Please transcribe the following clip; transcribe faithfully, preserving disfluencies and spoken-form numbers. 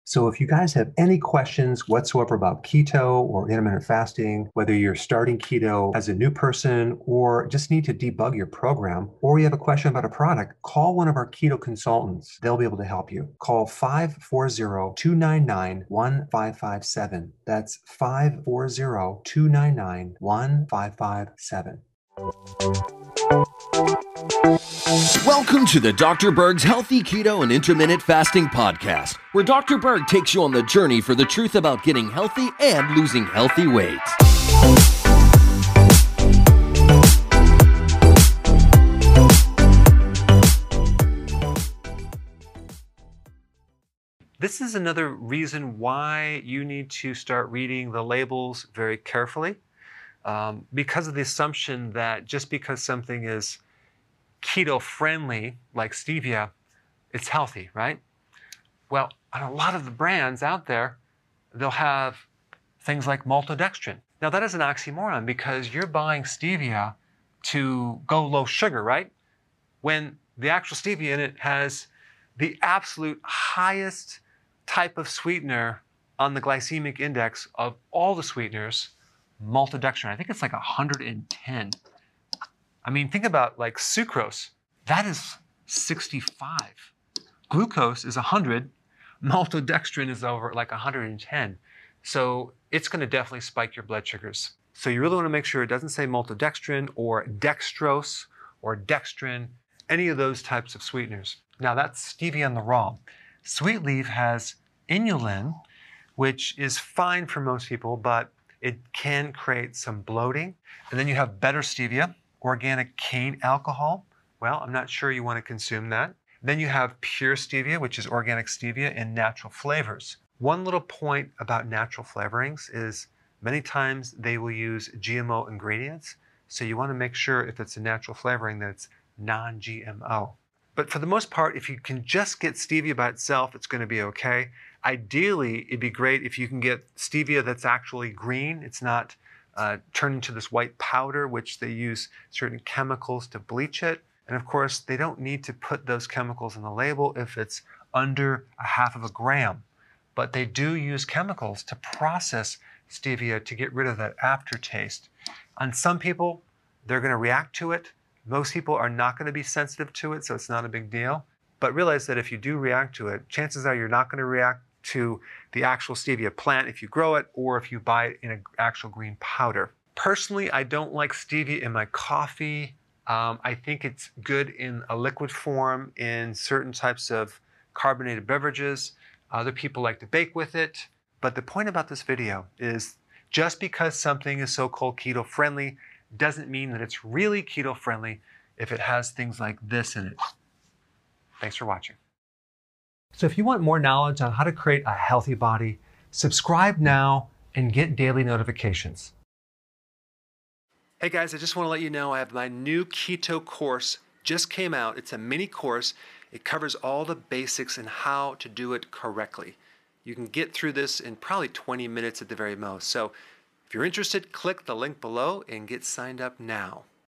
So if you guys have any questions whatsoever about keto or intermittent fasting, whether you're starting keto as a new person or just need to debug your program, or you have a question about a product, call one of our keto consultants. They'll be able to help you. Call five four zero, two nine nine, one five five seven. That's five four zero, two nine nine, one five five seven. Welcome to the Doctor Berg's Healthy Keto and Intermittent Fasting Podcast, where Doctor Berg takes you on the journey for the truth about getting healthy and losing healthy weight. This is another reason why you need to start reading the labels very carefully, um, because of the assumption that just because something is keto-friendly, like stevia, it's healthy, right? Well, on a lot of the brands out there, they'll have things like maltodextrin. Now, that is an oxymoron because you're buying stevia to go low sugar, right? When the actual stevia in it has the absolute highest type of sweetener on the glycemic index of all the sweeteners, maltodextrin. I think it's like one hundred ten. I mean, think about like sucrose. That is sixty-five. Glucose is one hundred. Maltodextrin is over like one hundred ten. So it's going to definitely spike your blood sugars. So you really want to make sure it doesn't say maltodextrin or dextrose or dextrin, any of those types of sweeteners. Now that's stevia in the raw. Sweet leaf has inulin, which is fine for most people, but it can create some bloating. And then you have better stevia, organic cane alcohol. Well, I'm not sure you want to consume that. Then you have pure stevia, which is organic stevia in natural flavors. One little point about natural flavorings is many times they will use G M O ingredients. So you want to make sure if it's a natural flavoring that it's non G M O. But for the most part, if you can just get stevia by itself, it's going to be okay. Ideally, it'd be great if you can get stevia that's actually green. It's not uh, turned into this white powder, which they use certain chemicals to bleach it. And of course, they don't need to put those chemicals in the label if it's under a half of a gram. But they do use chemicals to process stevia to get rid of that aftertaste. On some people, they're going to react to it. Most people are not going to be sensitive to it, so it's not a big deal. But realize that if you do react to it, chances are you're not going to react to the actual stevia plant if you grow it or if you buy it in an actual green powder. Personally, I don't like stevia in my coffee. Um, I think it's good in a liquid form in certain types of carbonated beverages. Other people like to bake with it. But the point about this video is just because something is so-called keto-friendly doesn't mean that it's really keto-friendly if it has things like this in it. Thanks for watching. So if you want more knowledge on how to create a healthy body, subscribe now and get daily notifications. Hey guys, I just want to let you know I have my new keto course just came out. It's a mini course. It covers all the basics and how to do it correctly. You can get through this in probably twenty minutes at the very most. So if you're interested, click the link below and get signed up now.